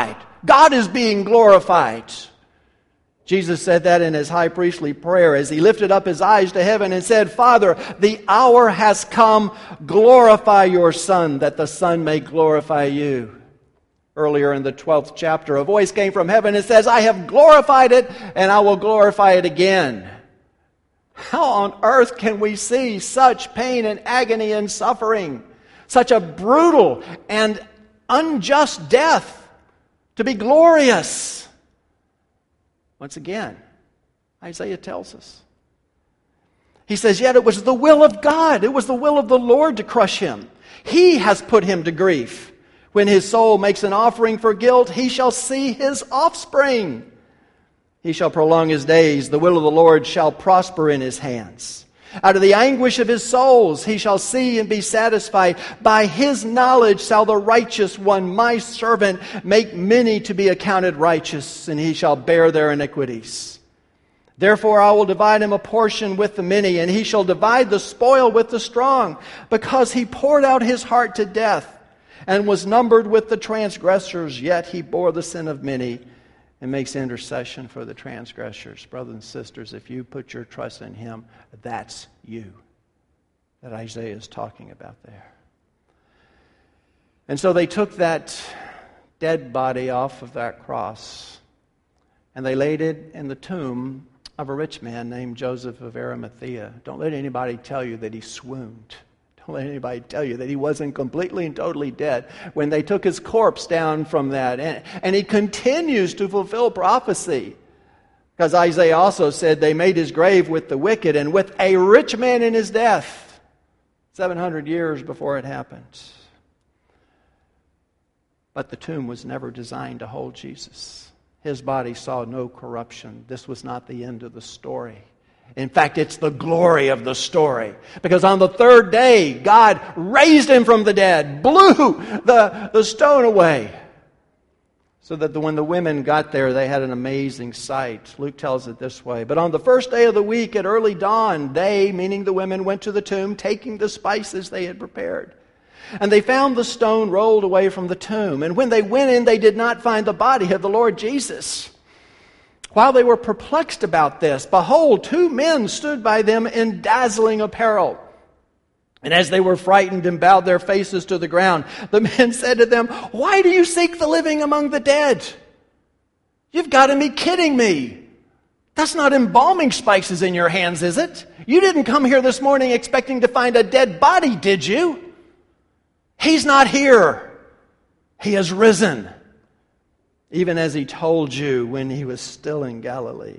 God is being glorified. Jesus said that in his high priestly prayer as he lifted up his eyes to heaven and said, Father, the hour has come. Glorify your Son, that the Son may glorify you. Earlier in the twelfth chapter, a voice came from heaven and says, I have glorified it, and I will glorify it again. How on earth can we see such pain and agony and suffering, such a brutal and unjust death, to be glorious? Once again, Isaiah tells us. He says, yet it was the will of God. It was the will of the Lord to crush him. He has put him to grief. When his soul makes an offering for guilt, he shall see his offspring. He shall prolong his days. The will of the Lord shall prosper in his hands. Out of the anguish of his souls he shall see and be satisfied. By his knowledge shall the righteous one, my servant, make many to be accounted righteous, and he shall bear their iniquities. Therefore I will divide him a portion with the many, and he shall divide the spoil with the strong, because he poured out his heart to death, and was numbered with the transgressors, yet he bore the sin of many, and makes intercession for the transgressors. Brothers and sisters, if you put your trust in him, that's you that Isaiah is talking about there. And so they took that dead body off of that cross, and they laid it in the tomb of a rich man named Joseph of Arimathea. Don't let anybody tell you that he swooned. Don't let anybody tell you that he wasn't completely and totally dead when they took his corpse down from that. And, and he continues to fulfill prophecy. Because Isaiah also said they made his grave with the wicked and with a rich man in his death. seven hundred years before it happened. But the tomb was never designed to hold Jesus. His body saw no corruption. This was not the end of the story. In fact, it's the glory of the story. Because on the third day, God raised him from the dead, blew the, the stone away. So that the, when the women got there, they had an amazing sight. Luke tells it this way. But on the first day of the week at early dawn, they, meaning the women, went to the tomb, taking the spices they had prepared. And they found the stone rolled away from the tomb. And when they went in, they did not find the body of the Lord Jesus. While they were perplexed about this, behold, two men stood by them in dazzling apparel. And as they were frightened and bowed their faces to the ground, the men said to them, why do you seek the living among the dead? You've got to be kidding me. That's not embalming spices in your hands, is it? You didn't come here this morning expecting to find a dead body, did you? He's not here. He has risen. Even as he told you when he was still in Galilee.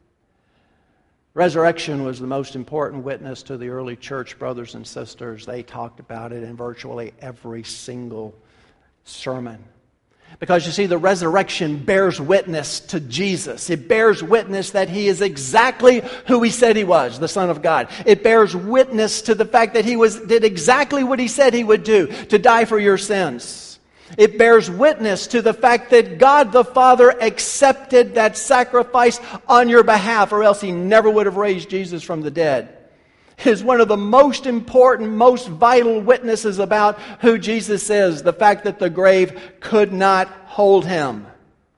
Resurrection was the most important witness to the early church, brothers and sisters. They talked about it in virtually every single sermon. Because you see, the resurrection bears witness to Jesus. It bears witness that he is exactly who he said he was, the Son of God. It bears witness to the fact that he was did exactly what he said he would do, to die for your sins. It bears witness to the fact that God the Father accepted that sacrifice on your behalf, or else he never would have raised Jesus from the dead. It is one of the most important, most vital witnesses about who Jesus is, the fact that the grave could not hold him.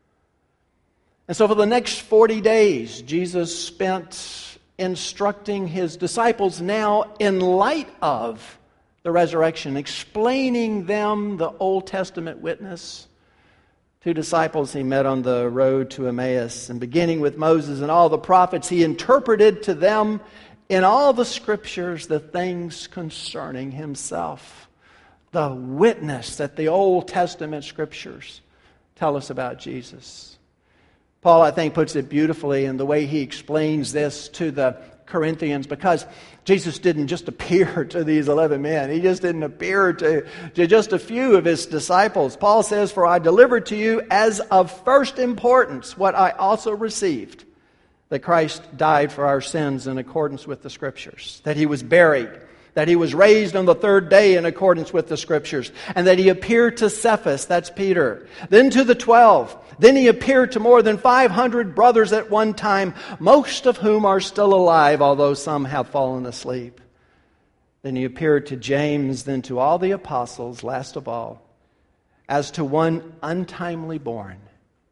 And so for the next forty days, Jesus spent instructing his disciples now in light of the resurrection, explaining them the Old Testament witness. Two disciples he met on the road to Emmaus, and beginning with Moses and all the prophets, he interpreted to them in all the scriptures the things concerning himself. The witness that the Old Testament scriptures tell us about Jesus. Paul, I think, puts it beautifully in the way he explains this to the Corinthians, because Jesus didn't just appear to these eleven men. He just didn't appear to, to just a few of his disciples. Paul says, for I delivered to you as of first importance what I also received, that Christ died for our sins in accordance with the Scriptures, that he was buried, that he was raised on the third day in accordance with the Scriptures, and that he appeared to Cephas, that's Peter, then to the twelve. Then he appeared to more than five hundred brothers at one time, most of whom are still alive, although some have fallen asleep. Then he appeared to James, then to all the apostles, last of all, as to one untimely born,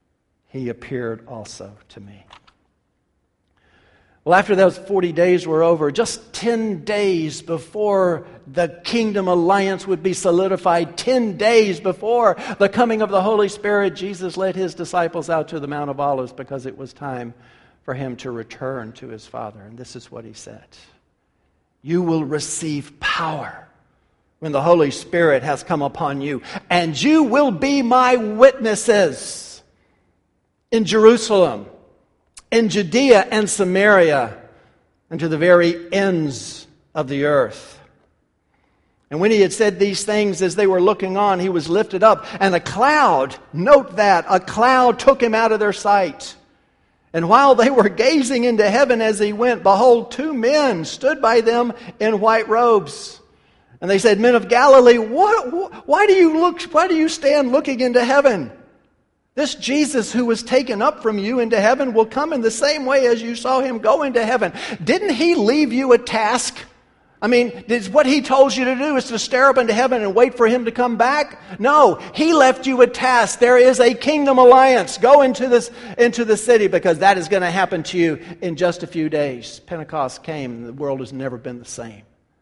he appeared also to me. Well, after those forty days were over, just ten days before the kingdom alliance would be solidified, ten days before the coming of the Holy Spirit, Jesus led his disciples out to the Mount of Olives because it was time for him to return to his Father. And this is what he said: "You will receive power when the Holy Spirit has come upon you, and you will be my witnesses in Jerusalem, in Judea and Samaria, and to the very ends of the earth." And when he had said these things, as they were looking on, he was lifted up, and a cloud, note that, a cloud took him out of their sight. And while they were gazing into heaven as he went, behold, two men stood by them in white robes. And they said, "Men of Galilee, what, why do you look? Why do you stand looking into heaven? This Jesus who was taken up from you into heaven will come in the same way as you saw him go into heaven." Didn't he leave you a task? I mean, did, what he told you to do is to stare up into heaven and wait for him to come back? No, he left you a task. There is a kingdom alliance. Go into this into the city, because that is going to happen to you in just a few days. Pentecost came and the world has never been the same.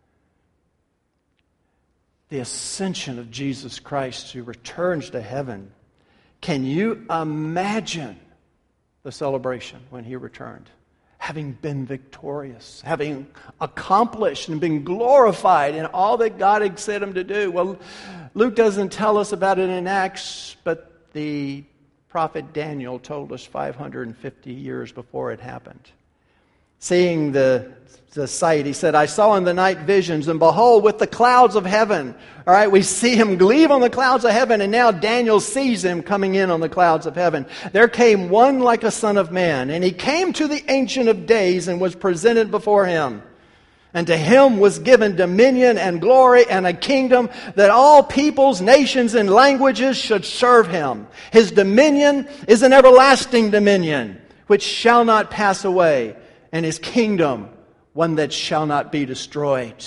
The ascension of Jesus Christ, who returns to heaven. Can you imagine the celebration when he returned? Having been victorious, having accomplished and been glorified in all that God had set him to do. Well, Luke doesn't tell us about it in Acts, but the prophet Daniel told us five hundred fifty years before it happened. Seeing the, the sight, he said, "I saw in the night visions, and behold, with the clouds of heaven." All right, we see him leave on the clouds of heaven, and now Daniel sees him coming in on the clouds of heaven. "There came one like a son of man, and he came to the Ancient of Days and was presented before him. And to him was given dominion and glory and a kingdom, that all peoples, nations, and languages should serve him. His dominion is an everlasting dominion, which shall not pass away, and his kingdom one that shall not be destroyed."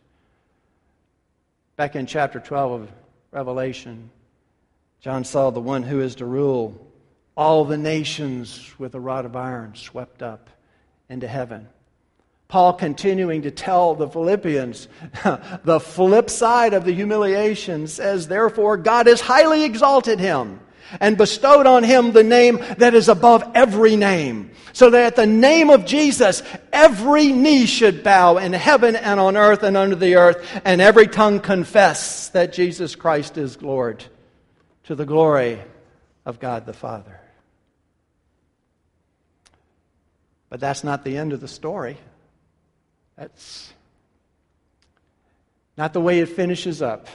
Back in chapter twelve of Revelation, John saw the one who is to rule all the nations with a rod of iron swept up into heaven. Paul, continuing to tell the Philippians the flip side of the humiliation, says, "Therefore God has highly exalted him and bestowed on him the name that is above every name, so that at the name of Jesus every knee should bow in heaven and on earth and under the earth, and every tongue confess that Jesus Christ is Lord, to the glory of God the Father." But that's not the end of the story. That's not the way it finishes up.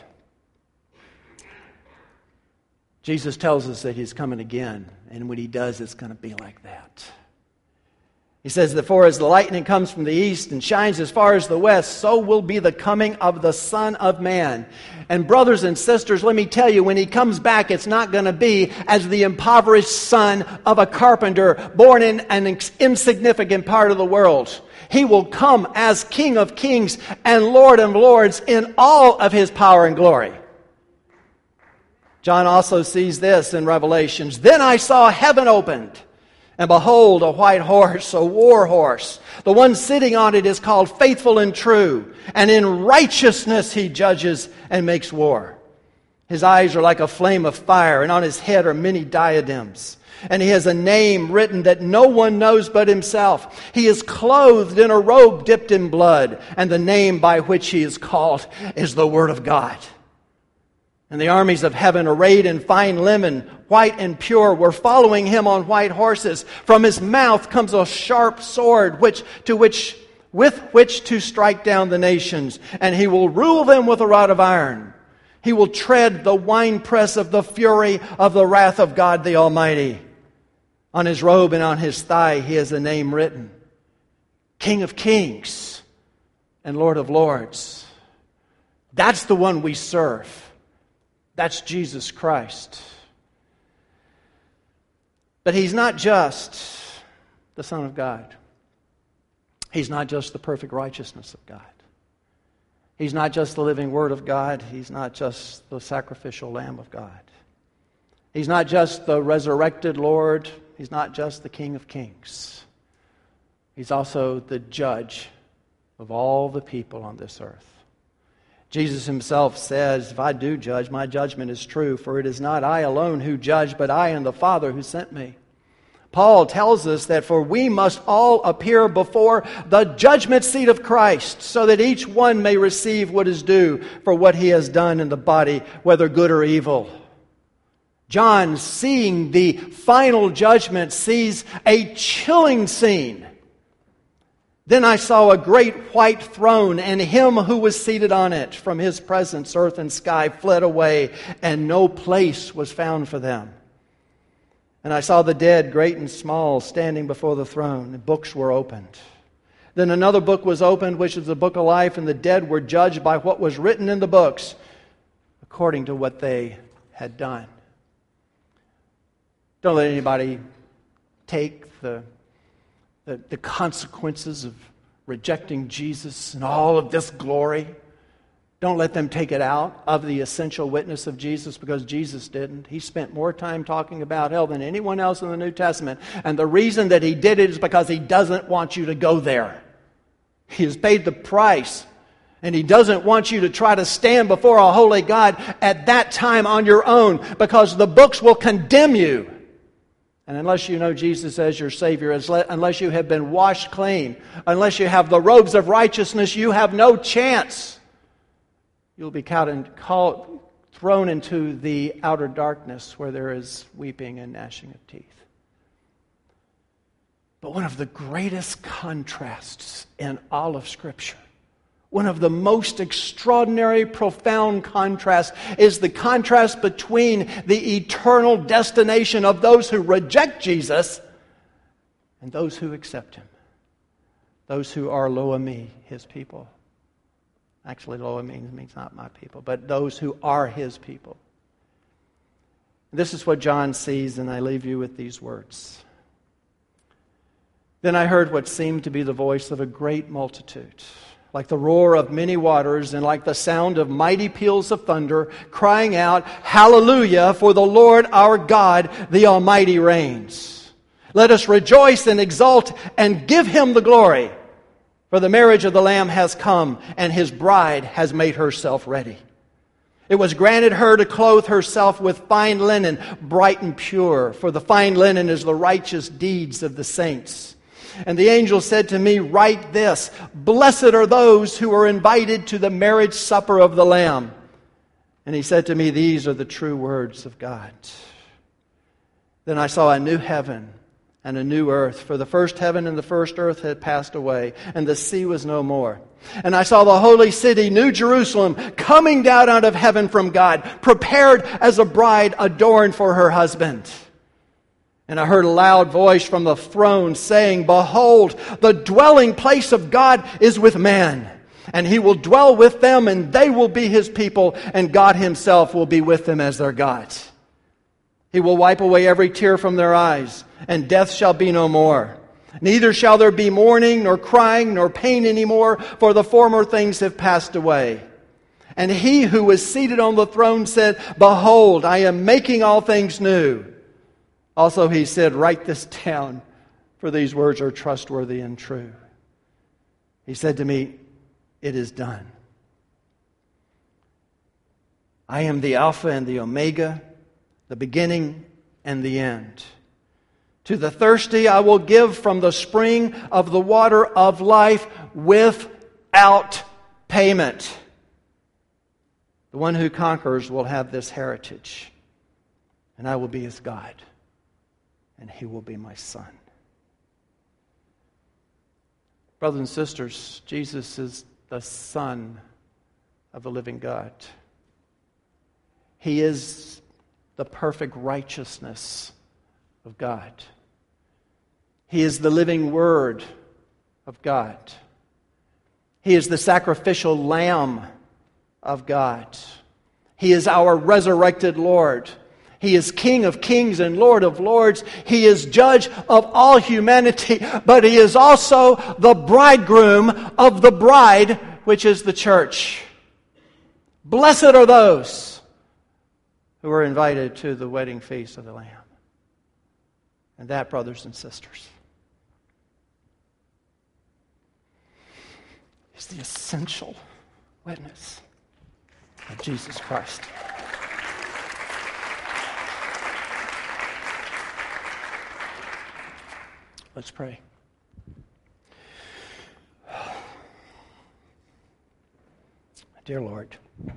Jesus tells us that he's coming again, and when he does, it's going to be like that. He says, "For as the lightning comes from the east and shines as far as the west, so will be the coming of the Son of Man." And brothers and sisters, let me tell you, when he comes back, it's not going to be as the impoverished son of a carpenter born in an insignificant part of the world. He will come as King of Kings and Lord of Lords in all of his power and glory. John also sees this in Revelations. "Then I saw heaven opened, and behold, a white horse, a war horse. The one sitting on it is called Faithful and True, and in righteousness he judges and makes war. His eyes are like a flame of fire, and on his head are many diadems. And he has a name written that no one knows but himself. He is clothed in a robe dipped in blood, and the name by which he is called is the Word of God. And the armies of heaven, arrayed in fine linen, white and pure, were following him on white horses. From his mouth comes a sharp sword, which to which with which to strike down the nations, and he will rule them with a rod of iron. He will tread the winepress of the fury of the wrath of God the Almighty. On his robe and on his thigh he has a name written: King of Kings and Lord of Lords." That's the one we serve. That's Jesus Christ. But he's not just the Son of God. He's not just the perfect righteousness of God. He's not just the living Word of God. He's not just the sacrificial Lamb of God. He's not just the resurrected Lord. He's not just the King of Kings. He's also the judge of all the people on this earth. Jesus himself says, if I do judge, my judgment is true, for it is not I alone who judge, but I and the Father who sent me. Paul tells us that for we must all appear before the judgment seat of Christ, so that each one may receive what is due for what he has done in the body, whether good or evil. John, seeing the final judgment, sees a chilling scene. Then I saw a great white throne, and him who was seated on it. From his presence, earth and sky fled away, and no place was found for them. And I saw the dead, great and small, standing before the throne. And books were opened. Then another book was opened, which is the book of life, and the dead were judged by what was written in the books, according to what they had done. Don't let anybody take the, the, the consequences of rejecting Jesus and all of this glory. Don't let them take it out of the essential witness of Jesus, because Jesus didn't. He spent more time talking about hell than anyone else in the New Testament. And the reason that he did it is because he doesn't want you to go there. He has paid the price. And he doesn't want you to try to stand before a holy God at that time on your own, because the books will condemn you. And unless you know Jesus as your Savior, unless you have been washed clean, unless you have the robes of righteousness, you have no chance. You'll be caught and called, thrown into the outer darkness where there is weeping and gnashing of teeth. But one of the greatest contrasts in all of Scripture, one of the most extraordinary, profound contrasts, is the contrast between the eternal destination of those who reject Jesus and those who accept Him. Those who are lo ami, His people. Actually, lo means, means not my people, but those who are His people. This is what John sees, and I leave you with these words. Then I heard what seemed to be the voice of a great multitude, like the roar of many waters and like the sound of mighty peals of thunder, crying out, Hallelujah, for the Lord our God, the Almighty reigns. Let us rejoice and exult and give Him the glory. For the marriage of the Lamb has come, and His bride has made herself ready. It was granted her to clothe herself with fine linen, bright and pure, for the fine linen is the righteous deeds of the saints. And the angel said to me, Write this, Blessed are those who are invited to the marriage supper of the Lamb. And he said to me, These are the true words of God. Then I saw a new heaven and a new earth, for the first heaven and the first earth had passed away, and the sea was no more. And I saw the holy city, New Jerusalem, coming down out of heaven from God, prepared as a bride adorned for her husband. And I heard a loud voice from the throne saying, Behold, the dwelling place of God is with man, and He will dwell with them, and they will be His people, and God Himself will be with them as their God. He will wipe away every tear from their eyes, and death shall be no more. Neither shall there be mourning, nor crying, nor pain anymore, for the former things have passed away. And He who was seated on the throne said, Behold, I am making all things new. Also He said, Write this down, for these words are trustworthy and true. He said to me, It is done. I am the Alpha and the Omega, the beginning and the end. To the thirsty I will give from the spring of the water of life without payment. The one who conquers will have this heritage, and I will be his God, and he will be my son. Brothers and sisters, Jesus is the Son of the living God. He is the perfect righteousness of God. He is the living Word of God. He is the sacrificial Lamb of God. He is our resurrected Lord. He is King of kings and Lord of lords. He is Judge of all humanity, but He is also the bridegroom of the bride, which is the church. Blessed are those who are invited to the wedding feast of the Lamb. And that, brothers and sisters, is the essential witness of Jesus Christ. Let's pray. Dear Lord,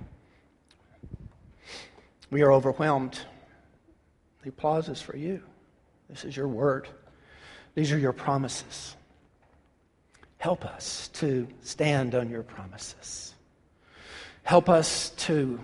we are overwhelmed. The applause is for you. This is your word. These are your promises. Help us to stand on your promises. Help us to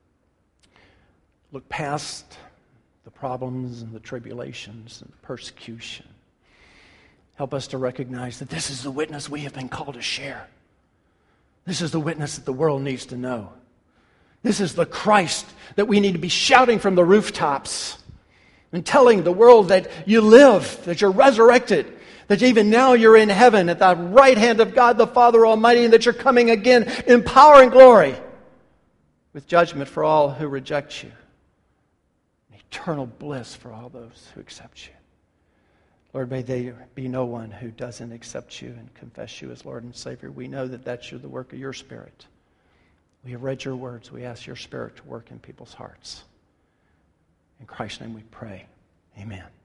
look past the problems and the tribulations and persecution. Help us to recognize that this is the witness we have been called to share. This is the witness that the world needs to know. This is the Christ that we need to be shouting from the rooftops and telling the world that you live, that you're resurrected, that even now you're in heaven at the right hand of God the Father Almighty, and that you're coming again in power and glory with judgment for all who reject you, and eternal bliss for all those who accept you. Lord, may there be no one who doesn't accept you and confess you as Lord and Savior. We know that that's the work of your Spirit. We have read your words. We ask your Spirit to work in people's hearts. In Christ's name we pray. Amen.